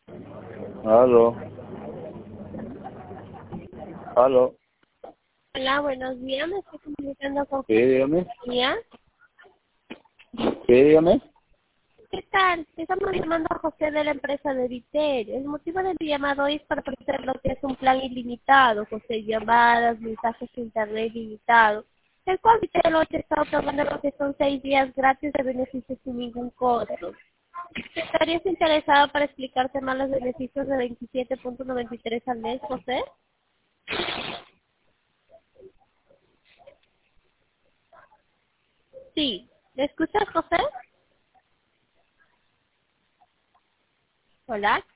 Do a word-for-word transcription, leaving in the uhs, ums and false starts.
Aló, aló, Hola, buenos días. Me estoy comunicando con sí, dígame, Mía. sí, dígame. ¿Qué tal? Estamos llamando a José de la empresa de Vitel. El motivo de mi llamado hoy es para ofrecer lo que es un plan ilimitado, José, llamadas, mensajes de internet ilimitado, el cual Vitel hoy te está otorgando lo que son seis días gratis de beneficios sin ningún costo. ¿Estarías interesado para explicarte más los beneficios de veintisiete punto noventa y tres al mes, José? Sí. ¿Me escuchas, José? Hola.